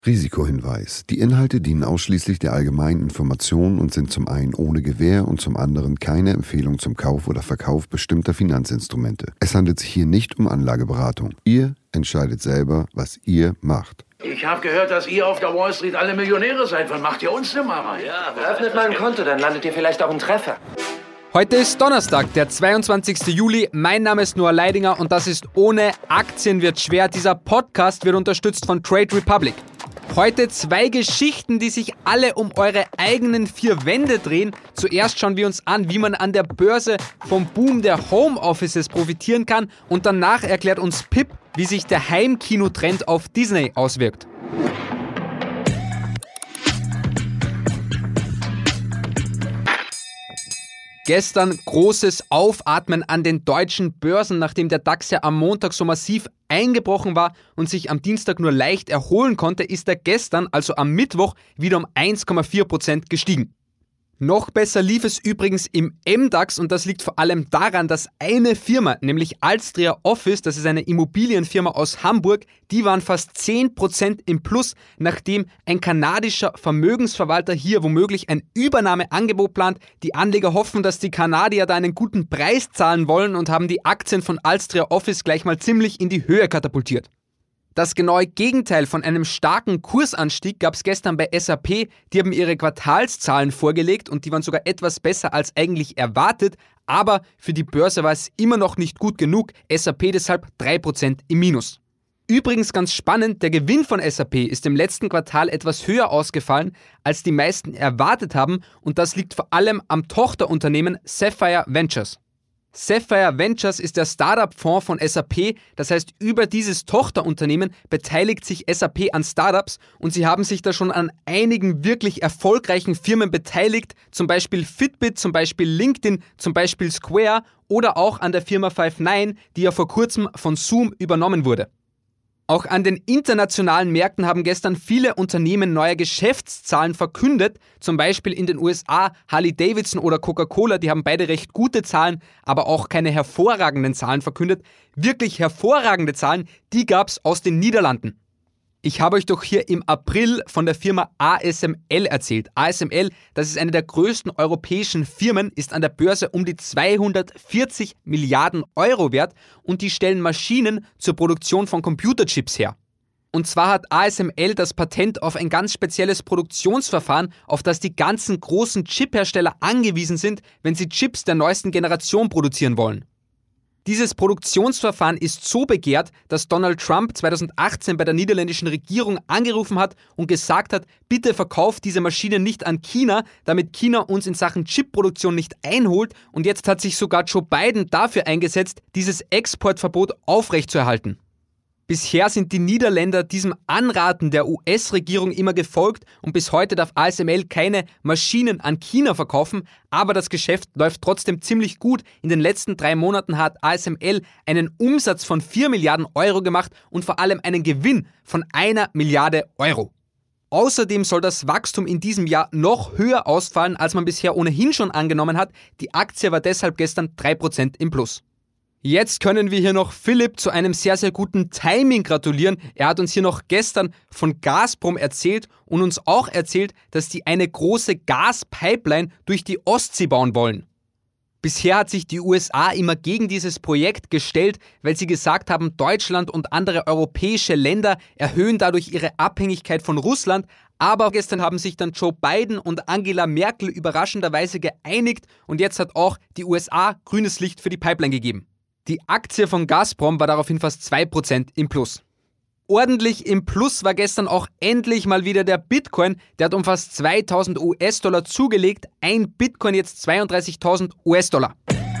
Risikohinweis. Die Inhalte dienen ausschließlich der allgemeinen Information und sind zum einen ohne Gewähr und zum anderen keine Empfehlung zum Kauf oder Verkauf bestimmter Finanzinstrumente. Es handelt sich hier nicht um Anlageberatung. Ihr entscheidet selber, was ihr macht. Ich habe gehört, dass ihr auf der Wall Street alle Millionäre seid. Wann macht ihr uns denn mal rein? Ja, öffnet mal ein Konto, dann landet ihr vielleicht auch einen Treffer. Heute ist Donnerstag, der 22. Juli. Mein Name ist Noah Leidinger und das ist Ohne Aktien wird schwer. Dieser Podcast wird unterstützt von Trade Republic. Heute 2 Geschichten, die sich alle um eure eigenen 4 Wände drehen. Zuerst schauen wir uns an, wie man an der Börse vom Boom der Homeoffices profitieren kann. Und danach erklärt uns Pip, wie sich der Heimkinotrend auf Disney auswirkt. Gestern großes Aufatmen an den deutschen Börsen, nachdem der DAX ja am Montag so massiv eingebrochen war und sich am Dienstag nur leicht erholen konnte, ist er gestern, also am Mittwoch, wieder um 1,4% gestiegen. Noch besser lief es übrigens im MDAX und das liegt vor allem daran, dass eine Firma, nämlich Alstria Office, das ist eine Immobilienfirma aus Hamburg, die waren fast 10% im Plus, nachdem ein kanadischer Vermögensverwalter hier womöglich ein Übernahmeangebot plant. Die Anleger hoffen, dass die Kanadier da einen guten Preis zahlen wollen und haben die Aktien von Alstria Office gleich mal ziemlich in die Höhe katapultiert. Das genaue Gegenteil von einem starken Kursanstieg gab es gestern bei SAP. Die haben ihre Quartalszahlen vorgelegt und die waren sogar etwas besser als eigentlich erwartet. Aber für die Börse war es immer noch nicht gut genug. SAP deshalb 3% im Minus. Übrigens ganz spannend, der Gewinn von SAP ist im letzten Quartal etwas höher ausgefallen, als die meisten erwartet haben. Und das liegt vor allem am Tochterunternehmen Sapphire Ventures. Sapphire Ventures ist der Startup-Fonds von SAP, das heißt, über dieses Tochterunternehmen beteiligt sich SAP an Startups und sie haben sich da schon an einigen wirklich erfolgreichen Firmen beteiligt, zum Beispiel Fitbit, zum Beispiel LinkedIn, zum Beispiel Square oder auch an der Firma Five9, die ja vor kurzem von Zoom übernommen wurde. Auch an den internationalen Märkten haben gestern viele Unternehmen neue Geschäftszahlen verkündet, zum Beispiel in den USA Harley-Davidson oder Coca-Cola, die haben beide recht gute Zahlen, aber auch keine hervorragenden Zahlen verkündet. Wirklich hervorragende Zahlen, die gab es aus den Niederlanden. Ich habe euch doch hier im April von der Firma ASML erzählt. ASML, das ist eine der größten europäischen Firmen, ist an der Börse um die 240 Milliarden Euro wert und die stellen Maschinen zur Produktion von Computerchips her. Und zwar hat ASML das Patent auf ein ganz spezielles Produktionsverfahren, auf das die ganzen großen Chiphersteller angewiesen sind, wenn sie Chips der neuesten Generation produzieren wollen. Dieses Produktionsverfahren ist so begehrt, dass Donald Trump 2018 bei der niederländischen Regierung angerufen hat und gesagt hat, bitte verkauft diese Maschinen nicht an China, damit China uns in Sachen Chipproduktion nicht einholt. Und jetzt hat sich sogar Joe Biden dafür eingesetzt, dieses Exportverbot aufrechtzuerhalten. Bisher sind die Niederländer diesem Anraten der US-Regierung immer gefolgt und bis heute darf ASML keine Maschinen an China verkaufen, aber das Geschäft läuft trotzdem ziemlich gut. In den letzten 3 Monaten hat ASML einen Umsatz von 4 Milliarden Euro gemacht und vor allem einen Gewinn von 1 Milliarde Euro. Außerdem soll das Wachstum in diesem Jahr noch höher ausfallen, als man bisher ohnehin schon angenommen hat. Die Aktie war deshalb gestern 3% im Plus. Jetzt können wir hier noch Philipp zu einem sehr, sehr guten Timing gratulieren. Er hat uns hier noch gestern von Gazprom erzählt und uns auch erzählt, dass die eine große Gaspipeline durch die Ostsee bauen wollen. Bisher hat sich die USA immer gegen dieses Projekt gestellt, weil sie gesagt haben, Deutschland und andere europäische Länder erhöhen dadurch ihre Abhängigkeit von Russland. Aber gestern haben sich dann Joe Biden und Angela Merkel überraschenderweise geeinigt und jetzt hat auch die USA grünes Licht für die Pipeline gegeben. Die Aktie von Gazprom war daraufhin fast 2% im Plus. Ordentlich im Plus war gestern auch endlich mal wieder der Bitcoin. Der hat um fast 2.000 US-Dollar zugelegt. Ein Bitcoin jetzt 32.000 US-Dollar.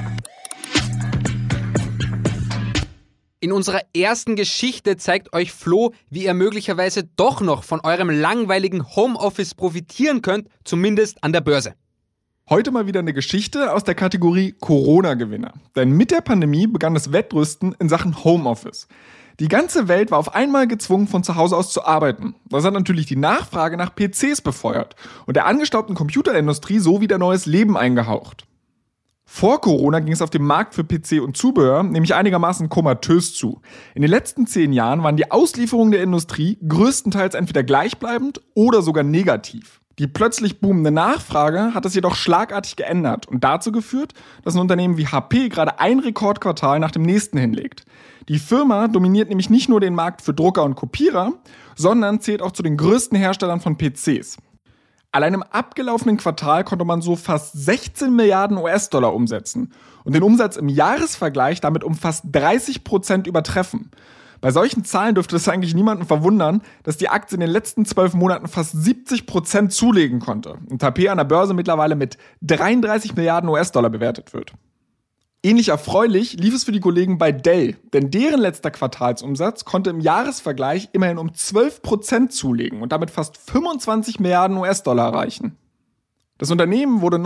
In unserer ersten Geschichte zeigt euch Flo, wie ihr möglicherweise doch noch von eurem langweiligen Homeoffice profitieren könnt, zumindest an der Börse. Heute mal wieder eine Geschichte aus der Kategorie Corona-Gewinner. Denn mit der Pandemie begann das Wettrüsten in Sachen Homeoffice. Die ganze Welt war auf einmal gezwungen, von zu Hause aus zu arbeiten. Das hat natürlich die Nachfrage nach PCs befeuert und der angestaubten Computerindustrie so wieder neues Leben eingehaucht. Vor Corona ging es auf dem Markt für PC und Zubehör nämlich einigermaßen komatös zu. In den letzten 10 Jahren waren die Auslieferungen der Industrie größtenteils entweder gleichbleibend oder sogar negativ. Die plötzlich boomende Nachfrage hat es jedoch schlagartig geändert und dazu geführt, dass ein Unternehmen wie HP gerade ein Rekordquartal nach dem nächsten hinlegt. Die Firma dominiert nämlich nicht nur den Markt für Drucker und Kopierer, sondern zählt auch zu den größten Herstellern von PCs. Allein im abgelaufenen Quartal konnte man so fast 16 Milliarden US-Dollar umsetzen und den Umsatz im Jahresvergleich damit um fast 30% übertreffen. Bei solchen Zahlen dürfte es eigentlich niemanden verwundern, dass die Aktie in den letzten 12 Monaten fast 70% zulegen konnte und HP an der Börse mittlerweile mit 33 Milliarden US-Dollar bewertet wird. Ähnlich erfreulich lief es für die Kollegen bei Dell, denn deren letzter Quartalsumsatz konnte im Jahresvergleich immerhin um 12% zulegen und damit fast 25 Milliarden US-Dollar erreichen. Das Unternehmen wurde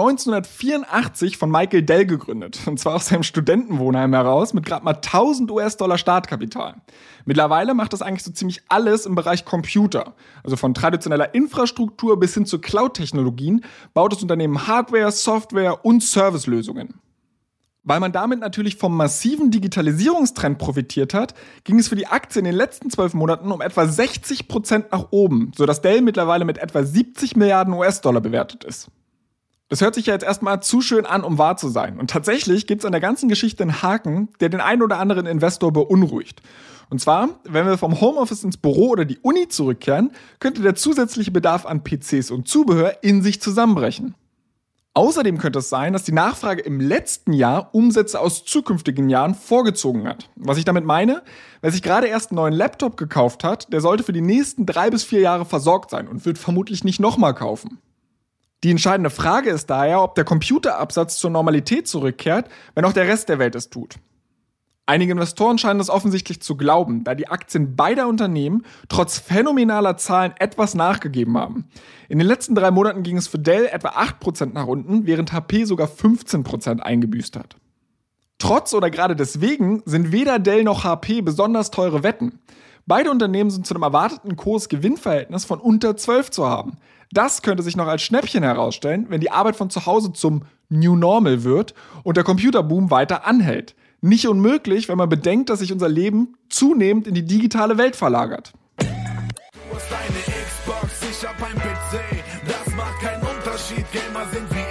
1984 von Michael Dell gegründet, und zwar aus seinem Studentenwohnheim heraus mit gerade mal 1000 US-Dollar Startkapital. Mittlerweile macht das eigentlich so ziemlich alles im Bereich Computer. Also von traditioneller Infrastruktur bis hin zu Cloud-Technologien baut das Unternehmen Hardware, Software und Servicelösungen. Weil man damit natürlich vom massiven Digitalisierungstrend profitiert hat, ging es für die Aktie in den letzten 12 Monaten um etwa 60% nach oben, sodass Dell mittlerweile mit etwa 70 Milliarden US-Dollar bewertet ist. Das hört sich ja jetzt erstmal zu schön an, um wahr zu sein. Und tatsächlich gibt es an der ganzen Geschichte einen Haken, der den einen oder anderen Investor beunruhigt. Und zwar, wenn wir vom Homeoffice ins Büro oder die Uni zurückkehren, könnte der zusätzliche Bedarf an PCs und Zubehör in sich zusammenbrechen. Außerdem könnte es sein, dass die Nachfrage im letzten Jahr Umsätze aus zukünftigen Jahren vorgezogen hat. Was ich damit meine, wer sich gerade erst einen neuen Laptop gekauft hat, der sollte für die nächsten 3 bis 4 Jahre versorgt sein und wird vermutlich nicht nochmal kaufen. Die entscheidende Frage ist daher, ob der Computerabsatz zur Normalität zurückkehrt, wenn auch der Rest der Welt es tut. Einige Investoren scheinen das offensichtlich zu glauben, da die Aktien beider Unternehmen trotz phänomenaler Zahlen etwas nachgegeben haben. In den letzten 3 Monaten ging es für Dell etwa 8% nach unten, während HP sogar 15% eingebüßt hat. Trotz oder gerade deswegen sind weder Dell noch HP besonders teure Wetten. Beide Unternehmen sind zu einem erwarteten Kurs-Gewinn-Verhältnis von unter 12 zu haben. Das könnte sich noch als Schnäppchen herausstellen, wenn die Arbeit von zu Hause zum New Normal wird und der Computerboom weiter anhält. Nicht unmöglich, wenn man bedenkt, dass sich unser Leben zunehmend in die digitale Welt verlagert. Du hast eine Xbox, ich hab ein PC. Das macht keinen Unterschied, Gamer sind wie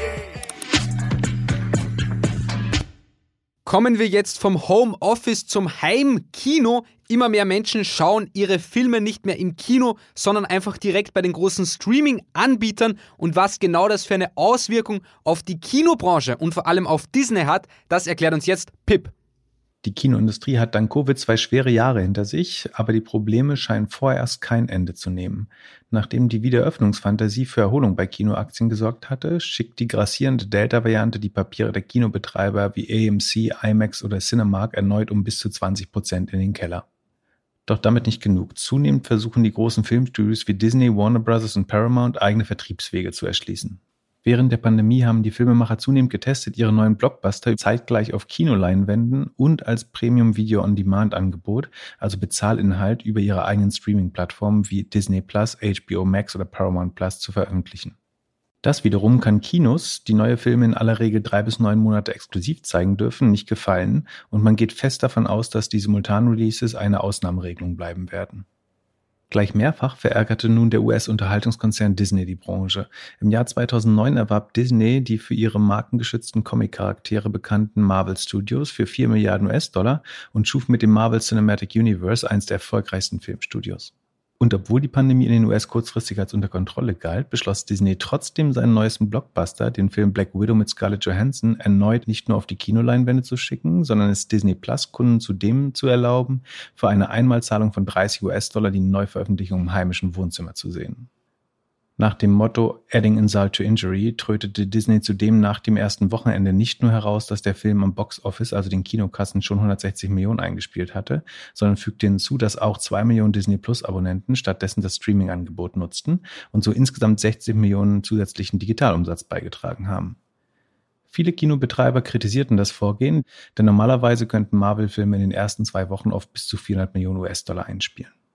Kommen wir jetzt vom Homeoffice zum Heimkino. Immer mehr Menschen schauen ihre Filme nicht mehr im Kino, sondern einfach direkt bei den großen Streaming-Anbietern. Und was genau das für eine Auswirkung auf die Kinobranche und vor allem auf Disney hat, das erklärt uns jetzt Pip. Die Kinoindustrie hat dank Covid 2 schwere Jahre hinter sich, aber die Probleme scheinen vorerst kein Ende zu nehmen. Nachdem die Wiedereröffnungsfantasie für Erholung bei Kinoaktien gesorgt hatte, schickt die grassierende Delta-Variante die Papiere der Kinobetreiber wie AMC, IMAX oder Cinemark erneut um bis zu 20% in den Keller. Doch damit nicht genug. Zunehmend versuchen die großen Filmstudios wie Disney, Warner Bros. Und Paramount eigene Vertriebswege zu erschließen. Während der Pandemie haben die Filmemacher zunehmend getestet, ihre neuen Blockbuster zeitgleich auf Kinoleinwänden und als Premium-Video-on-Demand-Angebot, also Bezahlinhalt, über ihre eigenen Streaming-Plattformen wie Disney+, HBO Max oder Paramount Plus zu veröffentlichen. Das wiederum kann Kinos, die neue Filme in aller Regel 3 bis 9 Monate exklusiv zeigen dürfen, nicht gefallen und man geht fest davon aus, dass die Simultan-Releases eine Ausnahmeregelung bleiben werden. Gleich mehrfach verärgerte nun der US-Unterhaltungskonzern Disney die Branche. Im Jahr 2009 erwarb Disney die für ihre markengeschützten Comic-Charaktere bekannten Marvel Studios für 4 Milliarden US-Dollar und schuf mit dem Marvel Cinematic Universe eines der erfolgreichsten Filmstudios. Und obwohl die Pandemie in den US kurzfristig als unter Kontrolle galt, beschloss Disney trotzdem seinen neuesten Blockbuster, den Film Black Widow mit Scarlett Johansson, erneut nicht nur auf die Kinoleinwände zu schicken, sondern es Disney-Plus-Kunden zudem zu erlauben, für eine Einmalzahlung von 30 US-Dollar die Neuveröffentlichung im heimischen Wohnzimmer zu sehen. Nach dem Motto Adding Insult to Injury trötete Disney zudem nach dem ersten Wochenende nicht nur heraus, dass der Film am Box-Office, also den Kinokassen, schon 160 Millionen eingespielt hatte, sondern fügte hinzu, dass auch 2 Millionen Disney-Plus-Abonnenten stattdessen das Streaming-Angebot nutzten und so insgesamt 60 Millionen zusätzlichen Digitalumsatz beigetragen haben. Viele Kinobetreiber kritisierten das Vorgehen, denn normalerweise könnten Marvel-Filme in den ersten 2 Wochen oft bis zu 400 Millionen US-Dollar einspielen.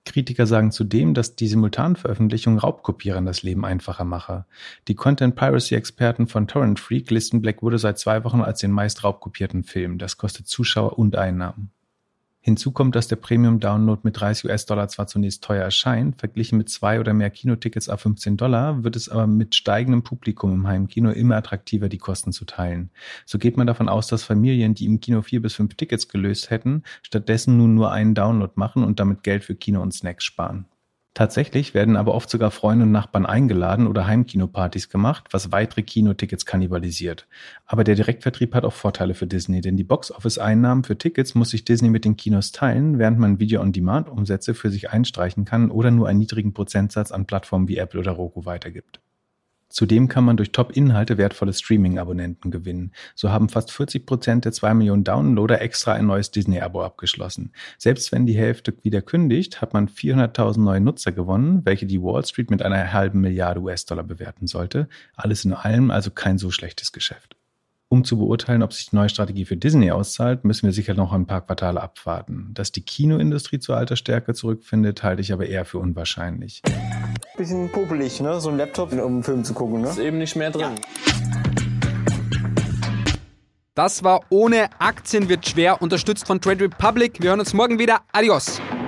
Kritiker sagen zudem, dass die Simultanveröffentlichung Raubkopierern das Leben einfacher mache. Die Content-Piracy-Experten von Torrent Freak listen Black Widow seit 2 Wochen als den meist raubkopierten Film. Das kostet Zuschauer und Einnahmen. Hinzu kommt, dass der Premium-Download mit $30 zwar zunächst teuer erscheint, verglichen mit 2 oder mehr Kinotickets ab $15, wird es aber mit steigendem Publikum im Heimkino immer attraktiver, die Kosten zu teilen. So geht man davon aus, dass Familien, die im Kino 4 bis 5 Tickets gelöst hätten, stattdessen nun nur einen Download machen und damit Geld für Kino und Snacks sparen. Tatsächlich werden aber oft sogar Freunde und Nachbarn eingeladen oder Heimkinopartys gemacht, was weitere Kinotickets kannibalisiert. Aber der Direktvertrieb hat auch Vorteile für Disney, denn die Box-Office-Einnahmen für Tickets muss sich Disney mit den Kinos teilen, während man Video-on-Demand-Umsätze für sich einstreichen kann oder nur einen niedrigen Prozentsatz an Plattformen wie Apple oder Roku weitergibt. Zudem kann man durch Top-Inhalte wertvolle Streaming-Abonnenten gewinnen. So haben fast 40% der 2 Millionen Downloader extra ein neues Disney-Abo abgeschlossen. Selbst wenn die Hälfte wieder kündigt, hat man 400.000 neue Nutzer gewonnen, welche die Wall Street mit einer halben Milliarde US-Dollar bewerten sollte. Alles in allem also kein so schlechtes Geschäft. Um zu beurteilen, ob sich die neue Strategie für Disney auszahlt, müssen wir sicher noch ein paar Quartale abwarten. Dass die Kinoindustrie zu alter Stärke zurückfindet, halte ich aber eher für unwahrscheinlich. Bisschen popelig, ne? So ein Laptop, um einen Film zu gucken, ne? Ist eben nicht mehr drin. Das war Ohne Aktien wird schwer, unterstützt von Trade Republic. Wir hören uns morgen wieder. Adios.